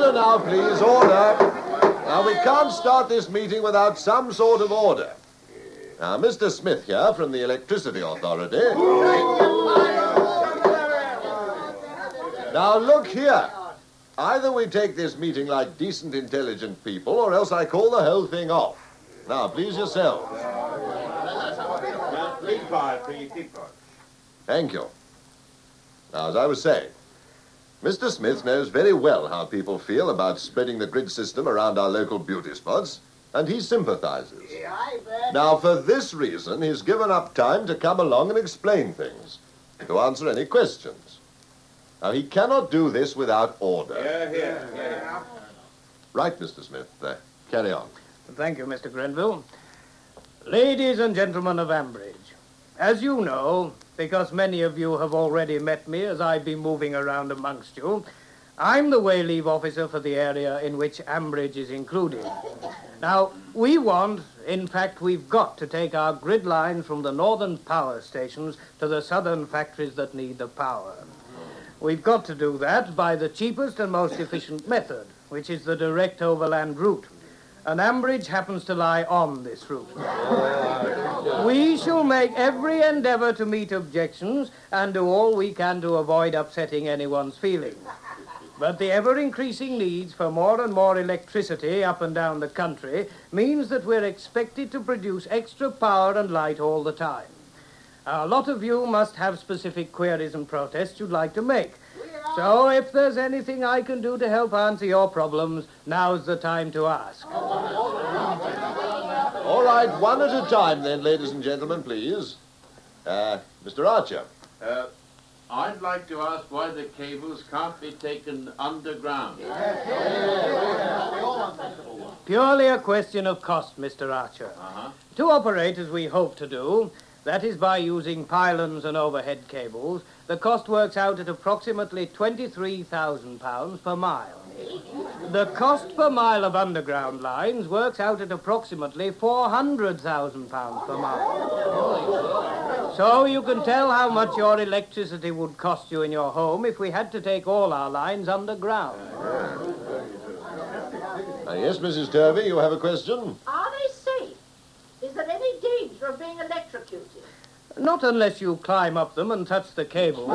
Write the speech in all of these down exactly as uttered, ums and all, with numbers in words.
Order now, please, order. Now, we can't start this meeting without some sort of order. Now, Mister Smith here from the Electricity Authority. Now, look here. Either we take this meeting like decent, intelligent people, or else I call the whole thing off. Now, please yourselves. Thank you. Now, as I was saying, Mister Smith knows very well how people feel about spreading the grid system around our local beauty spots, and he sympathizes. Now, for this reason, he's given up time to come along and explain things, to answer any questions. Now, he cannot do this without order. Yeah, yeah, yeah. Right, Mister Smith. Uh, carry on. Thank you, Mister Grenville. Ladies and gentlemen of Ambridge, as you know, because many of you have already met me as I've been moving around amongst you, I'm the wayleave officer for the area in which Ambridge is included. Now, we want, in fact, we've got to take our grid lines from the northern power stations to the southern factories that need the power. We've got to do that by the cheapest and most efficient method, which is the direct overland route. And Ambridge happens to lie on this route. We shall make every endeavor to meet objections and do all we can to avoid upsetting anyone's feelings. But the ever-increasing needs for more and more electricity up and down the country means that we're expected to produce extra power and light all the time. A lot of you must have specific queries and protests you'd like to make. So if there's anything I can do to help answer your problems, now's the time to ask. All right, one at a time then, ladies and gentlemen, please. Uh, Mister Archer. Uh, I'd like to ask why the cables can't be taken underground. Purely a question of cost, Mister Archer. Uh-huh. To operate as we hope to do, that is by using pylons and overhead cables, the cost works out at approximately twenty-three thousand pounds per mile. The cost per mile of underground lines works out at approximately four hundred thousand pounds per mile. So you can tell how much your electricity would cost you in your home if we had to take all our lines underground. Uh, yes, Missus Turvey, you have a question? Are they safe? Is there any danger of being electrocuted? Not unless you climb up them and touch the cable.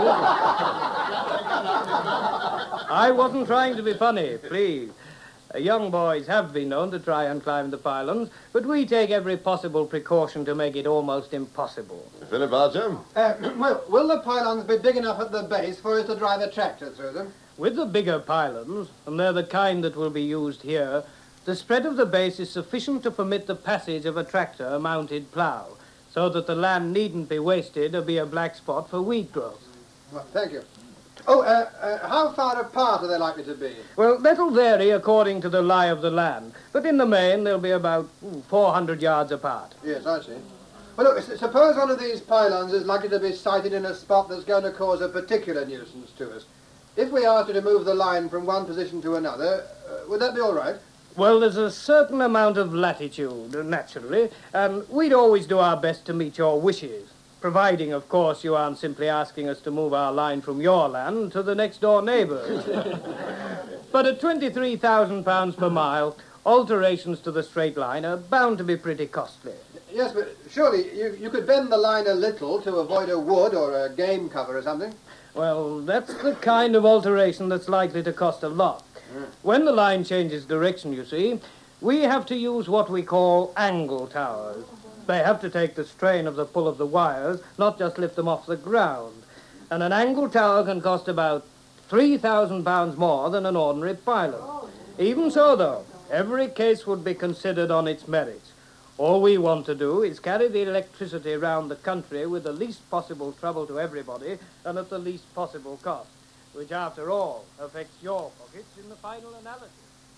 I wasn't trying to be funny, please. Uh, young boys have been known to try and climb the pylons, but we take every possible precaution to make it almost impossible. Philip Archer? Uh, well, will the pylons be big enough at the base for us to drive a tractor through them? With the bigger pylons, and they're the kind that will be used here, the spread of the base is sufficient to permit the passage of a tractor-mounted plough, so that the land needn't be wasted or be a black spot for weed growth. Well, thank you. Oh, uh, uh, how far apart are they likely to be? Well, that'll vary according to the lie of the land, but in the main they'll be about ooh, four hundred yards apart. Yes, I see. Well, look, s- suppose one of these pylons is likely to be sited in a spot that's going to cause a particular nuisance to us. If we asked you to move the line from one position to another, uh, would that be all right? Well, there's a certain amount of latitude, naturally, and we'd always do our best to meet your wishes, providing, of course, you aren't simply asking us to move our line from your land to the next-door neighbour's. But at twenty-three thousand pounds per mile, alterations to the straight line are bound to be pretty costly. Yes, but surely you, you could bend the line a little to avoid a wood or a game cover or something. Well, that's the kind of alteration that's likely to cost a lot. When the line changes direction, you see, we have to use what we call angle towers. They have to take the strain of the pull of the wires, not just lift them off the ground. And an angle tower can cost about three thousand pounds more than an ordinary pylon. Even so, though, every case would be considered on its merits. All we want to do is carry the electricity around the country with the least possible trouble to everybody and at the least possible cost, which, after all, affects your pockets in the final analysis.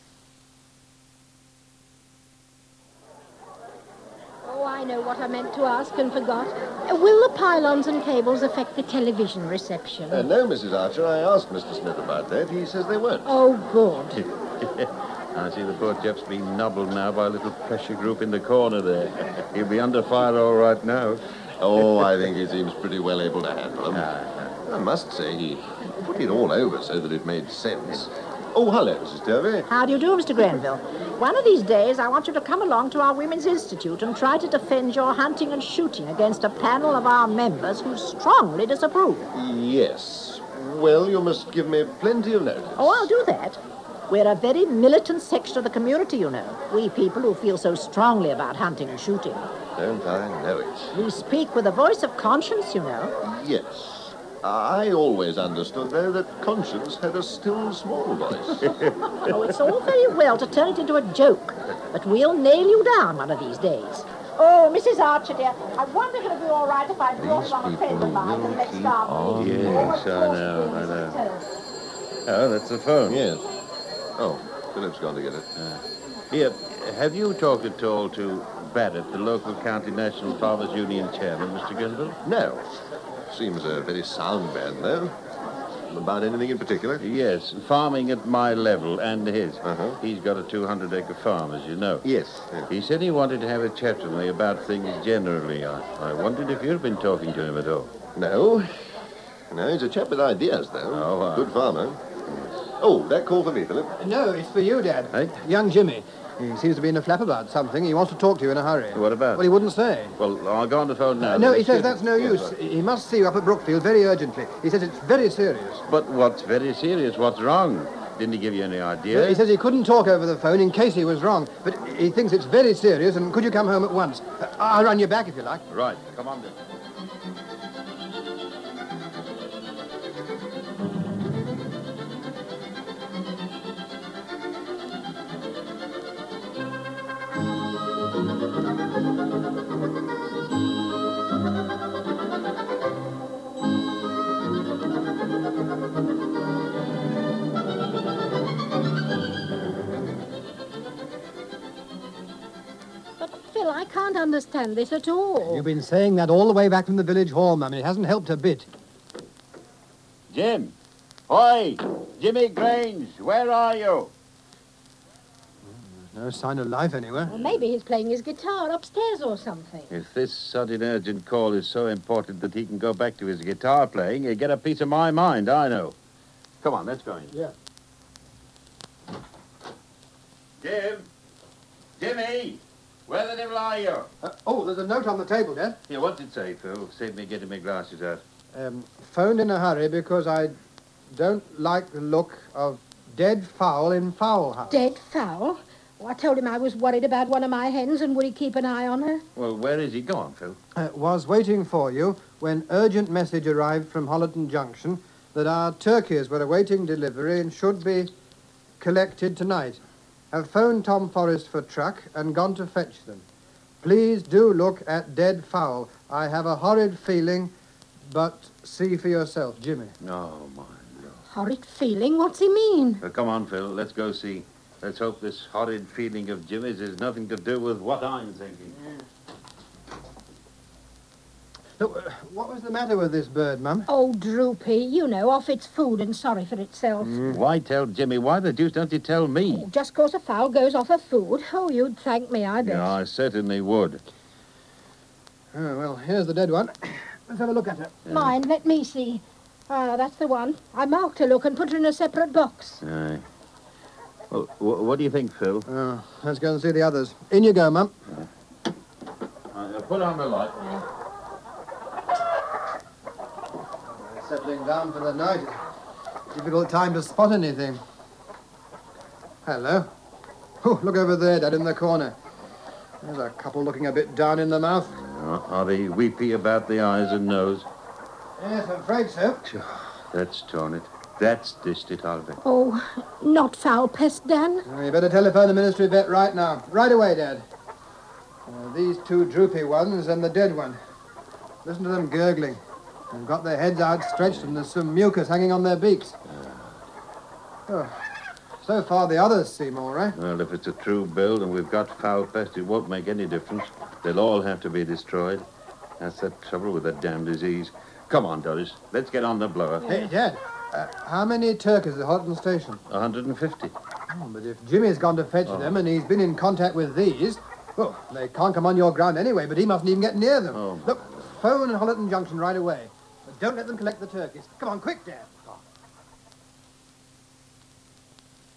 Oh, I know what I meant to ask and forgot. Uh, Will the pylons and cables affect the television reception? Uh, no, Missus Archer, I asked Mister Smith about that. He says they won't. Oh, good. I see the poor chap's been nobbled now by a little pressure group in the corner there. He'll be under fire all right now. Oh, I think he seems pretty well able to handle them. Ah, I must say, he put it all over so that it made sense. Oh, hello, Missus Turvey. How do you do, Mister Grenville? One of these days, I want you to come along to our Women's Institute and try to defend your hunting and shooting against a panel of our members who strongly disapprove. Yes. Well, you must give me plenty of notice. Oh, I'll do that. We're a very militant section of the community, you know. We people who feel so strongly about hunting and shooting. Don't I know it? We speak with a voice of conscience, you know. Yes. I always understood, though, that conscience had a still small voice. Oh, it's all very well to turn it into a joke, but we'll nail you down one of these days. Oh, Missus Archer, dear, I wonder if it'll be all right if I brought along a friend of mine and let's start on. meeting. Yes, I know, I know. Oh, that's the phone. Yes. Oh, Philip's gone to get it. Uh, here, have you talked at all to Barrett, the local County National Farmers Union chairman, Mister Grenville? No. Seems a very sound man, though. About anything in particular? Yes, farming at my level and his. Uh-huh. He's got a two hundred acre farm, as you know. Yes. yes. He said he wanted to have a chat with me about things generally. I, I wondered if you'd been talking to him at all. No. No, he's a chap with ideas, though. Oh, uh, Good farmer. Oh, that call for me, Philip. No, it's for you, Dad. Hey? Young Jimmy. He seems to be in a flap about something. He wants to talk to you in a hurry. What about? Well, he wouldn't say. Well, I'll go on the phone now. Uh, no, he Let's says see. that's no Yes, use. right. He must see you up at Brookfield very urgently. He says it's very serious. But what's very serious? What's wrong? Didn't he give you any idea? Well, he says he couldn't talk over the phone in case he was wrong, but he thinks it's very serious, and could you come home at once? Uh, I'll run you back if you like. Right, come on then. Phil, I can't understand this at all. You've been saying that all the way back from the village hall, Mum, and it hasn't helped a bit. Jim! Oi! Jimmy Grange, where are you? No sign of life anywhere. Well, maybe he's playing his guitar upstairs or something. If this sudden urgent call is so important that he can go back to his guitar playing, he'll get a piece of my mind, I know. Come on, let's go in. Yeah. Jim! Jimmy! Where the devil are you? Uh, oh, there's a note on the table, Dad. Yeah, what's it say, Phil? Save me getting my glasses out. Um, phoned in a hurry because I don't like the look of dead fowl in fowl house. Dead fowl? Oh, I told him I was worried about one of my hens and would he keep an eye on her? Well, where is he? Go on, Phil. Uh, was waiting for you when urgent message arrived from Hollerton Junction that our turkeys were awaiting delivery and should be collected tonight. Have phoned Tom Forrest for truck and gone to fetch them. Please do look at dead fowl. I have a horrid feeling, but see for yourself, Jimmy. Oh, my Lord. Horrid feeling? What's he mean? Well, come on, Phil. Let's go see. Let's hope this horrid feeling of Jimmy's has nothing to do with what I'm thinking. Look, uh, what was the matter with this bird, Mum? Oh, droopy. You know, off its food and sorry for itself. Why tell Jimmy? Why the deuce don't you tell me? Oh, just 'cause a fowl goes off her food. Oh, you'd thank me, I bet. Yeah, I certainly would. Oh, well, here's the dead one. Let's have a look at her. Mind, let me see. Ah, that's the one. I marked her look and put her in a separate box. Aye. Well, wh- what do you think, Phil? Oh, let's go and see the others. In you go, Mum. Uh, put on the light. Settling down for the night. Difficult time to spot anything. Hello. Oh, look over there, Dad, in the corner. There's a couple looking a bit down in the mouth. Uh, are they weepy about the eyes and nose? Yes, I'm afraid so. That's torn it. That's dished it, I'll bet. Oh, not foul pest, Dan. Oh, you better telephone the ministry vet right now. Right away, Dad. Uh, these two droopy ones and the dead one. Listen to them gurgling. They've got their heads outstretched and there's some mucus hanging on their beaks. Oh, so far the others seem all right. Well, if it's a true build and we've got foul pest, it won't make any difference. They'll all have to be destroyed. That's the trouble with that damn disease. Come on, Doris. Let's get on the blower. Hey, Dad, uh, how many turkeys at Holton Station? one hundred fifty. Oh, but if Jimmy's gone to fetch them and he's been in contact with these, well, they can't come on your ground anyway, but he mustn't even get near them. Oh, Look, phone Hollerton Junction right away. But don't let them collect the turkeys. Come on, quick, Dad.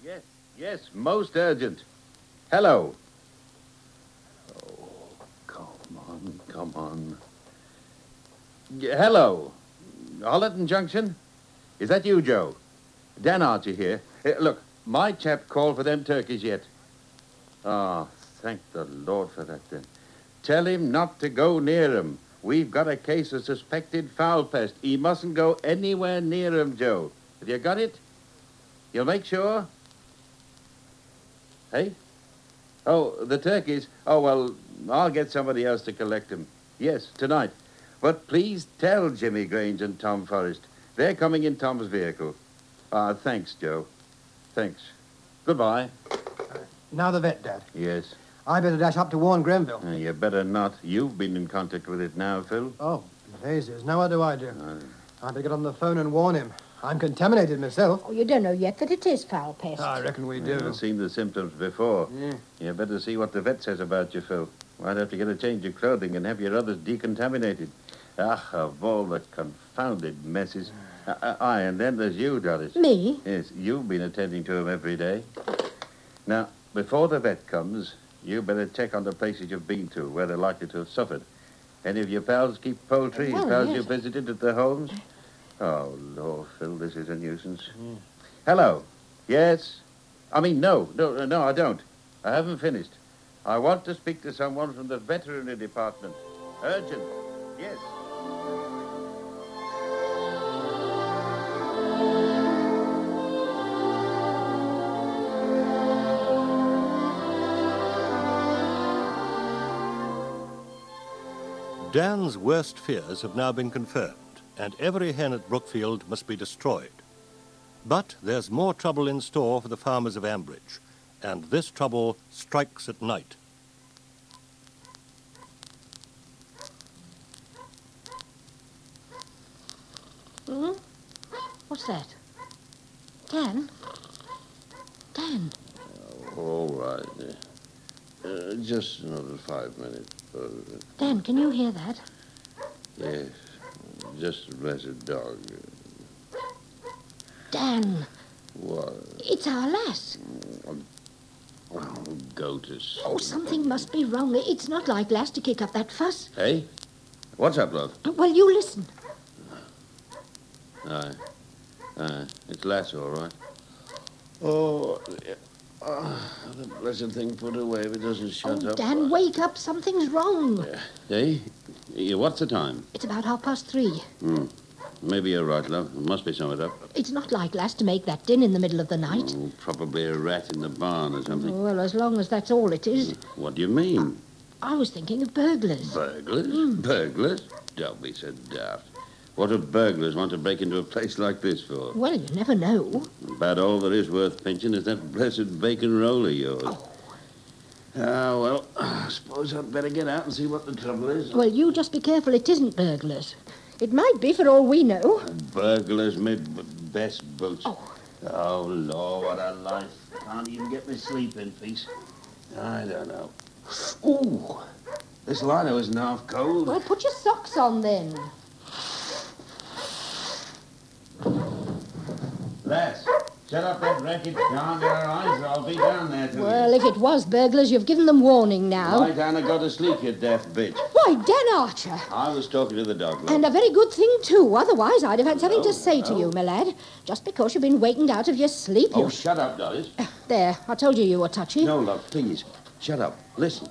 Yes, yes, most urgent. Hello. Oh, come on, come on. Y- Hello. Hollerton Junction? Is that you, Joe? Dan Archer here. Uh, look, my chap called for them turkeys yet. Ah, thank the Lord for that, then. Tell him not to go near 'em. We've got a case of suspected foul pest. He mustn't go anywhere near 'em, Joe. Have you got it? You'll make sure? Hey? Oh, the turkeys? Oh, well, I'll get somebody else to collect them. Yes, tonight. But please tell Jimmy Grange and Tom Forrest. They're coming in Tom's vehicle. Ah, thanks, Joe. Thanks. Goodbye. Now the vet, Dad. Yes. I better dash up to warn Grenville. Uh, you better not. You've been in contact with it now, Phil. Oh, blazes. Now what do I do? Uh, I better get on the phone and warn him. I'm contaminated myself. Oh, you don't know yet that it is foul pest. I reckon we do. I've seen the symptoms before. Yeah. You better see what the vet says about you, Phil. Might have to get a change of clothing and have your others decontaminated. Ah, of all the confounded messes. Uh, uh, aye, and then there's you, Doris. Me? Yes, you've been attending to him every day. Now, before the vet comes, you better check on the places you've been to, where they're likely to have suffered. Any of your pals keep poultry? Well, pals yes. you visited at their homes? Oh, Lord, Phil, this is a nuisance. Mm. Hello. Yes? I mean, no, no, no, I don't. I haven't finished. I want to speak to someone from the veterinary department. Urgent. Yes. Dan's worst fears have now been confirmed, and every hen at Brookfield must be destroyed. But there's more trouble in store for the farmers of Ambridge, and this trouble strikes at night. Hmm? What's that? Dan? Dan? All right. Uh, just another five minutes. Uh, Dan, can you hear that? yes, just a blessed dog. Dan, What? it's our lass. Oh, go to sleep. Oh, something must be wrong. It's not like lass to kick up that fuss. Hey? What's up, love? Well, you listen. Aye. Aye. It's Lass, all right. Oh, yeah. Oh, the blessed thing put away if it doesn't shut Oh, up. Dan, wake up. Something's wrong. Hey? Yeah, what's the time? It's about half past three. Hmm. Maybe you're right, love. There must be something up. It's not like lass to make that din in the middle of the night. Oh, probably a rat in the barn or something. Well, as long as that's all it is. What do you mean? I was thinking of burglars. Burglars? Burglars? Don't be so daft. What do burglars want to break into a place like this for? Well, you never know. About all there is worth pinching is that blessed bacon roll of yours. Oh. Ah, well, I suppose I'd better get out and see what the trouble is. Well, you just be careful it isn't burglars. It might be for all we know. Burglars, my b- best boots. Oh. Oh, Lord, what a life. Can't even get me sleep in peace. I don't know. Ooh, this lino isn't half cold. Well, put your socks on then. Les, shut up that racket down your eyes or I'll be down there to Well, if it was burglars, you've given them warning you. now. Lie down and go to sleep, you deaf bitch. Why, Dan Archer. I was talking to the dog, love. And a very good thing, too. Otherwise, I'd have had something to say to you, my lad. Just because you've been wakened out of your sleep. Oh, you... shut up, Doris. There, I told you you were touchy. No, love, please. Shut up. Listen.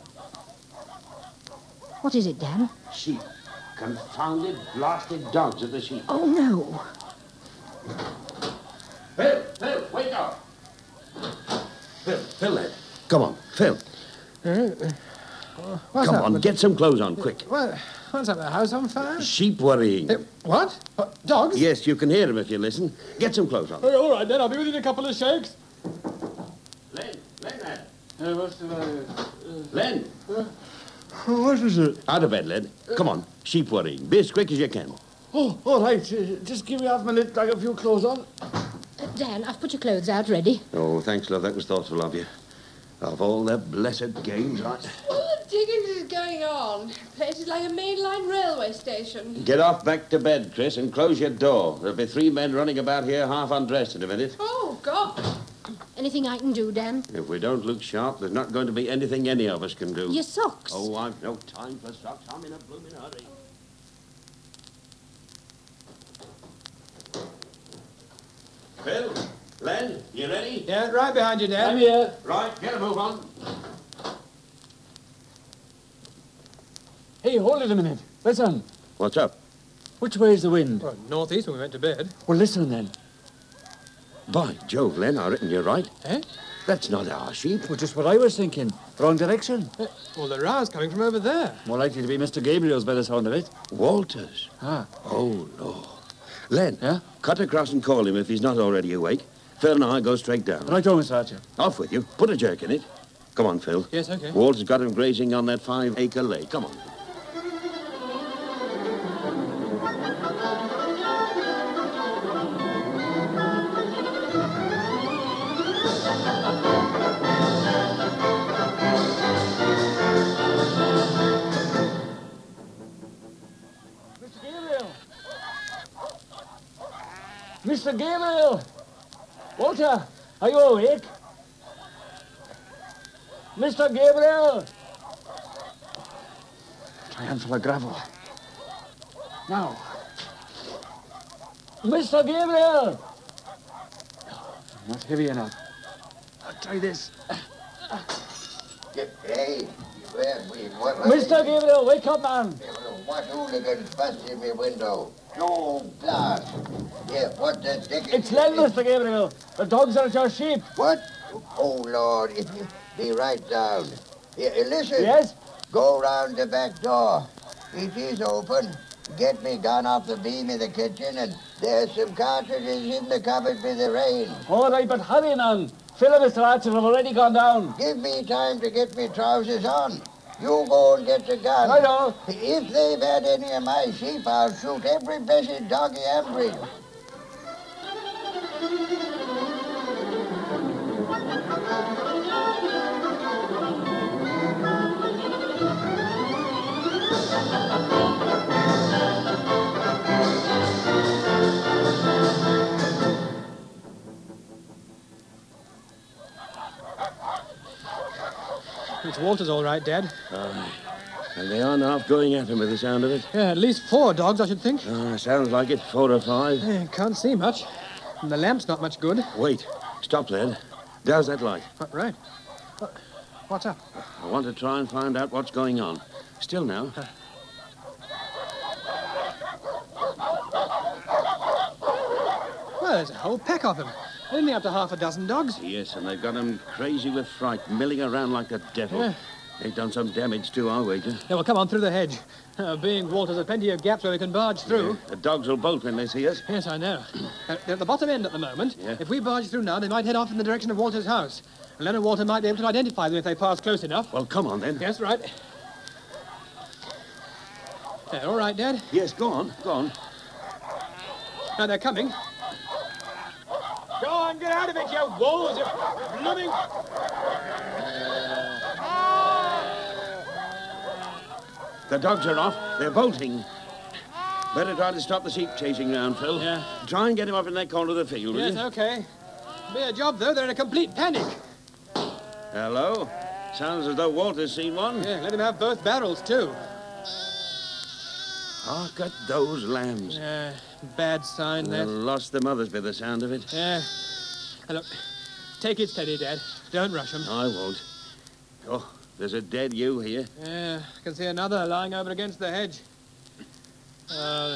What is it, Dan? Sheep. Confounded, blasted dogs at the sheep. Oh, no. Phil, Phil, wake up. Phil, Phil, lad. Come on, Phil. What's Come up? on, get some clothes on, quick. What? What's up? The house on fire? Sheep worrying. Eh, what? What? Dogs? Yes, you can hear them if you listen. Get some clothes on. Oh, all right, then. I'll be within a couple of shakes. Len, Len, lad. Uh, what's the matter? Len. What is it? Out of bed, lad. Come on. Sheep worrying. Be as quick as you can. Oh, all right. Uh, just give me half a minute. I got a few clothes on. Uh, Dan, I've put your clothes out ready. Oh, thanks, love. That was thoughtful of you. Of all the blessed games, I... What the dickens is going on? Place is like a mainline railway station. Get off back to bed, Chris, and close your door. There'll be three men running about here half undressed in a minute. Oh, God. Uh, Anything I can do, Dan? If we don't look sharp, there's not going to be anything any of us can do. Your socks. Oh, I've no time for socks. I'm in a blooming hurry. Phil, Len, you ready? Yeah, right behind you, Dad. I'm here. Right, get a move on. Hey, hold it a minute. Listen. What's up? Which way is the wind? Well, northeast when we went to bed. Well, listen then. By Jove, Len, I reckon you're right. Eh? That's not our sheep. Well, just what I was thinking. Wrong direction. Uh, well, the row's coming from over there. More likely to be Mister Gabriel's by the sound of it. Walters. Ah. Oh, no. Len, Yeah? cut across and call him if he's not already awake. Phil and I go straight down. Right on, Mister Archer. Off with you. Put a jerk in it. Come on, Phil. Yes, okay. Walters got him grazing on that five-acre lake. Come on. Mister Gabriel! Mister Gabriel! Walter, are you awake? Mister Gabriel! Try handful of gravel. Now. Mister Gabriel! Not heavy enough. I'll try this. Hey, well, we, what, what, Mister Gabriel, wake up, man! What hooligans busted my window? Oh, blast. Yeah, what the dickens? It's Len, Mister Gabriel. The dogs are at your sheep. What? Oh, Lord, if you be right down. Here, listen. Yes? Go round the back door. It is open. Get me gun off the beam in the kitchen, and there's some cartridges in the cupboard by the rain. All right, but hurry, man. Phil and Mister Archer have already gone down. Give me time to get me trousers on. You go and get the gun. I know. If they've had any of my sheep, I'll shoot every blessed dog in Ambridge. It's Walters, all right, Dad. Uh, and they are half going at him with the sound of it. Yeah, at least four dogs, I should think. Uh, sounds like it. Four or five. Eh, can't see much. And the lamp's not much good. Wait. Stop there. Douse that light. Uh, right. What, what's up? I want to try and find out what's going on. Still now. Uh. Well, there's a whole pack of them. Only up to half a dozen dogs. Yes, and they've got him crazy with fright, milling around like the devil. Yeah. They've done some damage too, I'll wager. Yeah, well, come on, through the hedge. Uh, being Walters, there's plenty of gaps where we can barge through. Yeah, the dogs will bolt when they see us. Yes, I know. Uh, they're at the bottom end at the moment. Yeah. If we barge through now, they might head off in the direction of Walter's house. And Leonard Walter might be able to identify them if they pass close enough. Well, come on, then. Yes, right. There, all right, Dad? Yes, go on, go on. Now, they're coming. Go on, get out of it, you wolves! You blooming... The dogs are off. They're bolting. Better try to stop the sheep chasing round, Phil. Yeah. Try and get him up in that corner of the field, will Yes, you? okay. Be a job, though. They're in a complete panic. Hello? Sounds as though Walter's seen one. Yeah, let him have both barrels, too. Hark at those lambs. Yeah, bad sign, They'll that. lost the mothers by the sound of it. Yeah. Now, look, take it steady, Dad. Don't rush them. I won't. Oh, there's a dead ewe here. Yeah, I can see another lying over against the hedge. Uh,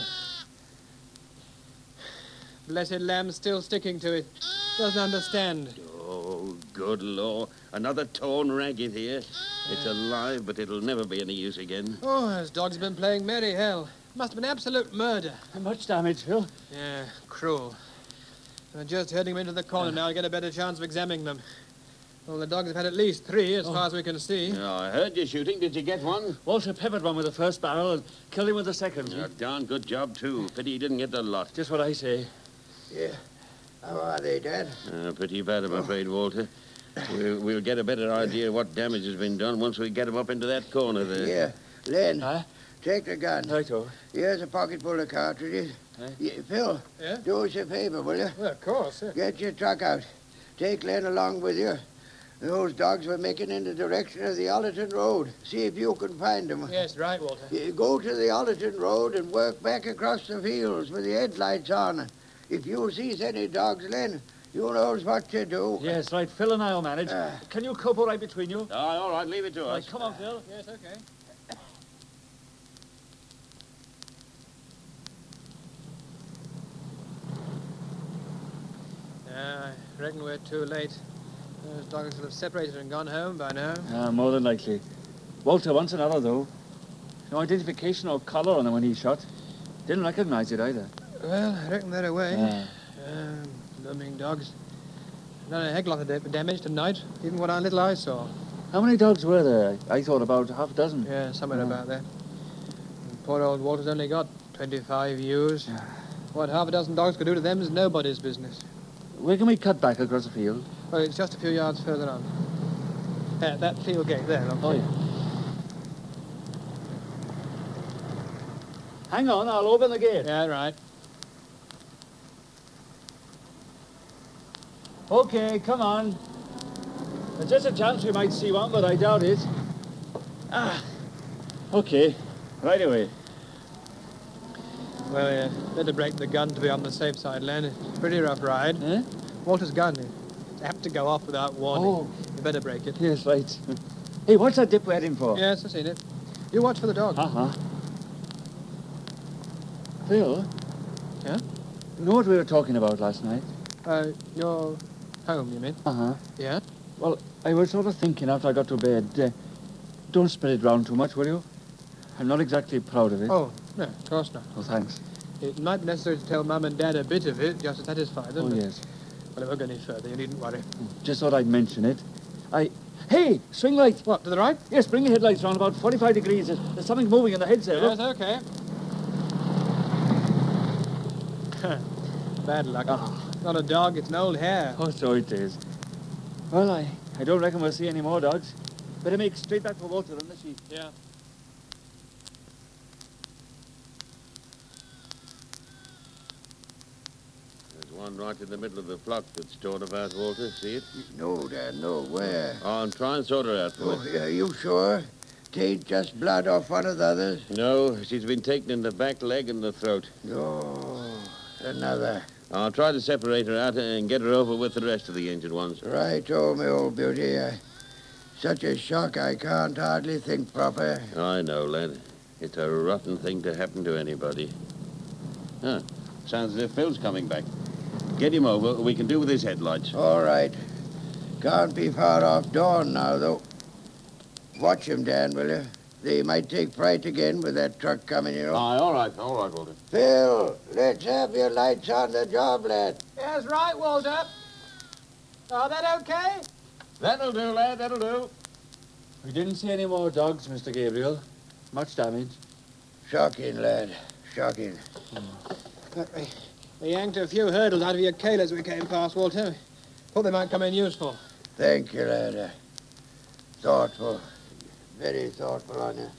blessed lamb's still sticking to it. Doesn't understand. Oh, good Lord. Another torn ragged here. It's alive, but it'll never be any use again. Oh, those dogs have been playing merry hell. Must have been absolute murder. Much damage, Phil. Yeah, cruel. I'm just heading them into the corner now to get a better chance of examining them. Well, the dogs have had at least three, as Oh. far as we can see. Yeah, I heard you shooting. Did you get one? Walter peppered one with the first barrel and killed him with the second. A darn good job, too. Pity he didn't get the lot. Just what I say. Yeah. How are they, Dad? Uh, pretty bad, I'm afraid, Walter. We'll, we'll get a better idea what damage has been done once we get him up into that corner there. Yeah. Len, Huh? take the gun. Right, oh. Here's a pocket full of cartridges. Huh? Yeah, Phil, Yeah? do us a favor, will you? Well, of course. Yeah. Get your truck out. take Len along with you. Those dogs were making in the direction of the Ollerton Road. See if you can find them. Yes, right, Walter. You go to the Ollerton Road and work back across the fields with the headlights on. If you sees any dogs, Len, you knows what to do. Yes, right. Phil and I'll manage. Uh, Can you couple right between you? Aye, all right, leave it to Right, us. come on, Phil. Yes, okay. Uh, I reckon we're too late. Those dogs will have separated and gone home by now. Ah, more than likely. Walter wants another, though. No identification or collar on him when he shot. Didn't recognize it either. Well, I reckon they're away. Ah. Um, blooming dogs. Done a heck lot of da- damage tonight, even what our little eyes saw. How many dogs were there? I thought about half a dozen. Yeah, somewhere Ah. about there. And poor old Walter's only got twenty-five ewes. What half a dozen dogs could do to them is nobody's business. Where can we cut back across the field? Well, it's just a few yards further on. Uh, that field gate there, look. Oh, yeah. Hang on, I'll open the gate. Yeah, right. Okay, come on. There's just a chance we might see one, but I doubt it. Ah. Okay, right away. Well, yeah, better break the gun to be on the safe side, Len. It's a pretty rough ride. Eh? Walter's gun is apt to go off without warning. Oh. You better break it. Yes, right. Hey, what's that dip we're heading for? Yes, I've seen it. You watch for the dog. Uh-huh. Phil? Yeah? You know what we were talking about last night? Uh, you're home, you mean? Uh-huh. Yeah? Well, I was sort of thinking after I got to bed, uh, don't spread it round too much, will you? I'm not exactly proud of it. Oh, no, of course not. Oh, thanks. It might be necessary to tell Mum and Dad a bit of it, just to satisfy them. Oh, but- yes. Well, it won't go any further, you needn't worry. Just thought I'd mention it. I... Hey, swing light. What, to the right? Yes, bring your headlights round about forty-five degrees. There's, there's something moving in the heads there. Yes, Look. okay. Bad luck. Ah. Not a dog, it's an old hare. Oh, so it is. Well, I, I don't reckon we'll see any more dogs. Better make straight back for Walter on the sheep. Yeah. There's one right in the middle of the flock that's torn about, Walter. See it? No, Dad, no. Where? Oh, I'm trying to sort her out for Oh, me. yeah, you sure? Tain't just blood off one of the others? No, she's been taken in the back leg and the throat. No, another. I'll try to separate her out and get her over with the rest of the injured ones. Right, oh, my old beauty. I, such a shock I can't hardly think proper. I know, lad. It's a rotten thing to happen to anybody. Huh. Sounds as if Phil's coming back. Get him over. We can do with his headlights. All right. Can't be far off dawn now, though. Watch him, Dan, will you? They might take fright again with that truck coming, you know. Aye, all right. All right, Walter. Phil, let's have your lights on the job, lad. Yes, right, Walter. Are that okay? That'll do, lad. That'll do. We didn't see any more dogs, Mister Gabriel. Much damage. Shocking, lad. Shocking. Uh, they, they yanked a few hurdles out of your kale as we came past, Walter. Thought they might come in useful. Thank you, lad. Uh, thoughtful. Very thoughtful on you.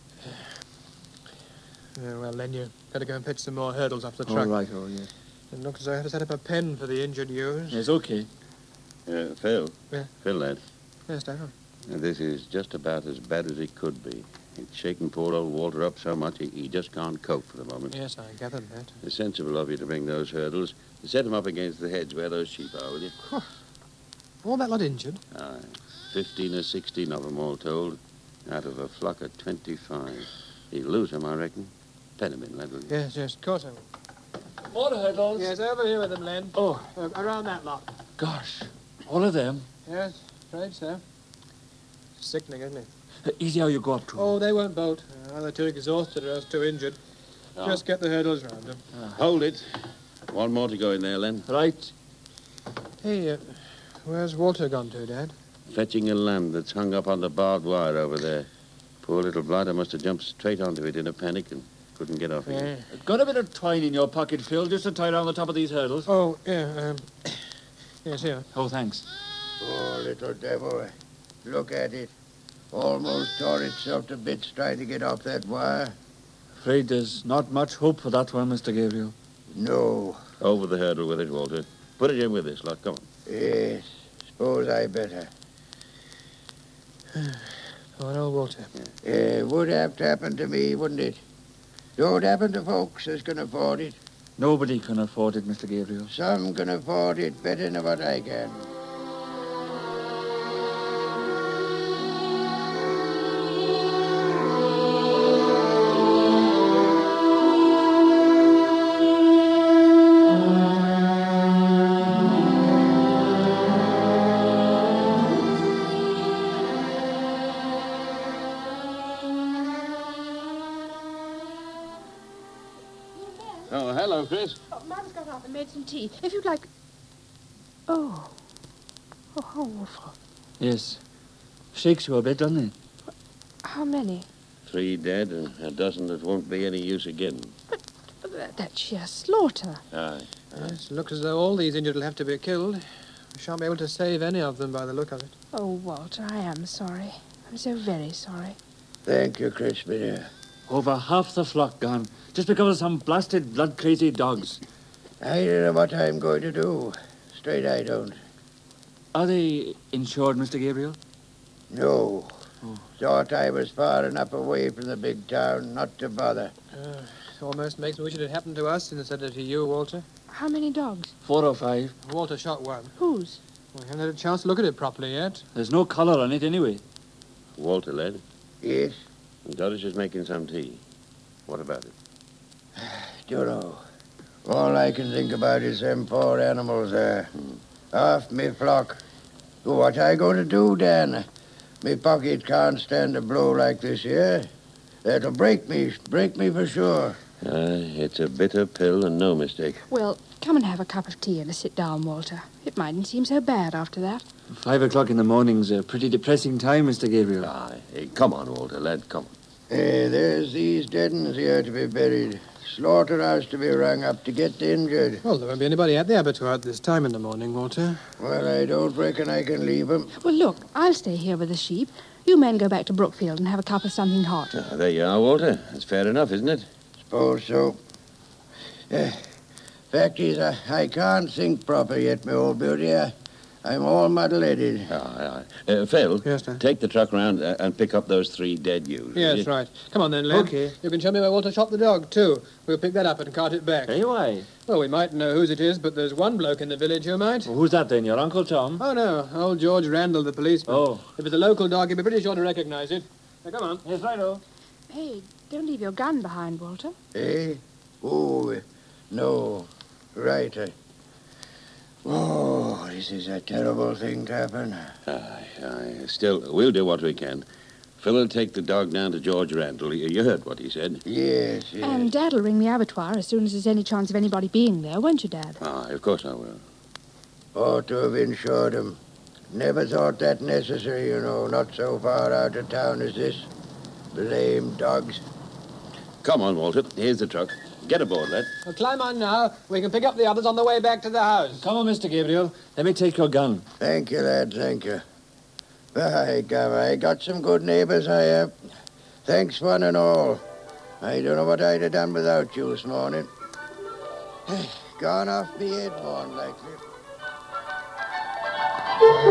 Yeah, well, then you better go and pitch some more hurdles off the All truck. right, oh, yes. It looks as though I have to set up a pen for the injured ewes. Yes, okay. Uh, Phil. Yeah? Phil, lad. Yes, Dad. This is just about as bad as it could be. It's shaking poor old Walter up so much he, he just can't cope for the moment. Yes, I gathered that. It's sensible of you to bring those hurdles. Set them up against the hedge where those sheep are, will you? All that lot injured? Aye. Fifteen or sixteen of them all told, out of a flock of twenty-five. You'll lose them, I reckon. Pen them in, lad, will you? Yes, yes, of course I will. More hurdles. Yes, over here with them, Len. Oh. Uh, around that lot. Gosh, all of them. Yes, afraid so. Sickening, isn't it? Uh, easy how you go up to 'em. Oh, they won't bolt. Uh, either too exhausted or else too injured. Oh. Just get the hurdles round them. Hold it. One more to go in there, Len. Right. Hey, uh, where's Walter gone to, Dad? Fetching a lamb that's hung up on the barbed wire over there. Poor little blighter must have jumped straight onto it in a panic and couldn't get off it. Yeah. Got a bit of twine in your pocket, Phil, just to tie around the top of these hurdles? Oh, yeah, um... yes, here. Oh, thanks. Oh, little devil. Look at it. Almost tore itself to bits trying to get off that wire. Afraid there's not much hope for that one, Mister Gabriel. No. Over the hurdle with it, Walter. Put it in with this lot. Come on. Yes, suppose I better. Oh, no, Walter. It would have to happen to me, wouldn't it? Don't happen to folks as can afford it. Nobody can afford it, Mister Gabriel. Some can afford it better than what I can. Oh, hello, Chris. Oh, Mother's got up and made some tea. If you'd like... Oh. Oh, how awful. Yes. Shakes you a bit, doesn't it? How many? Three dead and a dozen that won't be any use again. But that, that's sheer slaughter. Aye. Yes, looks as though all these injured will have to be killed. We shan't be able to save any of them by the look of it. Oh, Walter, I am sorry. I'm so very sorry. Thank you, Crispy, dear. Over half the flock gone, just because of some blasted blood-crazy dogs. I don't know what I'm going to do. Straight I don't. Are they insured, Mister Gabriel? No. Oh. Thought I was far enough away from the big town not to bother. Uh, almost makes me wish it had happened to us instead of to you, Walter. How many dogs? Four or five. Walter shot one. Whose? We haven't had a chance to look at it properly yet. There's no colour on it anyway. Walter, lad. Yes? Doris is making some tea. What about it? Don't know. All I can think about is them poor animals there. Hmm. Half me flock. What I going to do, Dan? Me pocket can't stand a blow like this here. That'll break me, break me for sure. Uh, it's a bitter pill and no mistake. Well, come and have a cup of tea and a sit down, Walter. It mightn't seem so bad after that. Five o'clock in the morning's a pretty depressing time, Mister Gabriel. Aye. Hey, come on, Walter, lad, come on. Eh, there's these dead uns here to be buried. Slaughterhouse to be rung up to get the injured. Well, there won't be anybody at the abattoir at this time in the morning, Walter. Well, I don't reckon I can leave 'em. Well, look, I'll stay here with the sheep. You men go back to Brookfield and have a cup of something hot. Ah, there you are, Walter. That's fair enough, isn't it? Suppose so. Eh, fact is, I, I can't think proper yet, my old beauty. I, I'm all muddle-headed. Aye, aye. Uh, Phil, Yes, sir. take the truck round uh, and pick up those three dead ewes. will Yes, you? right. Come on then, Len. Okay. You can show me where Walter shot the dog, too. We'll pick that up and cart it back. Hey, why? Well, we might know whose it is, but there's one bloke in the village who might. Well, who's that then? Your Uncle Tom? Oh, no. Old George Randall, the policeman. Oh. If it's a local dog, he'd be pretty sure to recognize it. Now, come on. Yes, righto. Hey, don't leave your gun behind, Walter. Eh? Oh, eh, no. Right. I... Oh, this is a terrible thing to happen. Aye, aye. Still, we'll do what we can. Phil will take the dog down to George Randall. You you heard what he said. Yes, yes. And Dad'll ring the abattoir as soon as there's any chance of anybody being there, won't you, Dad? Aye, of course I will. Ought to have insured 'em. Never thought that necessary, you know, not so far out of town as this. Blame dogs. Come on, Walter. Here's the truck. Get aboard, lad. Well, climb on now. We can pick up the others on the way back to the house. Come on, Mister Gabriel. Let me take your gun. Thank you, lad, thank you. By God, I got some good neighbours, I have. Thanks one and all. I don't know what I'd have done without you this morning. Gone off me head, more than likely.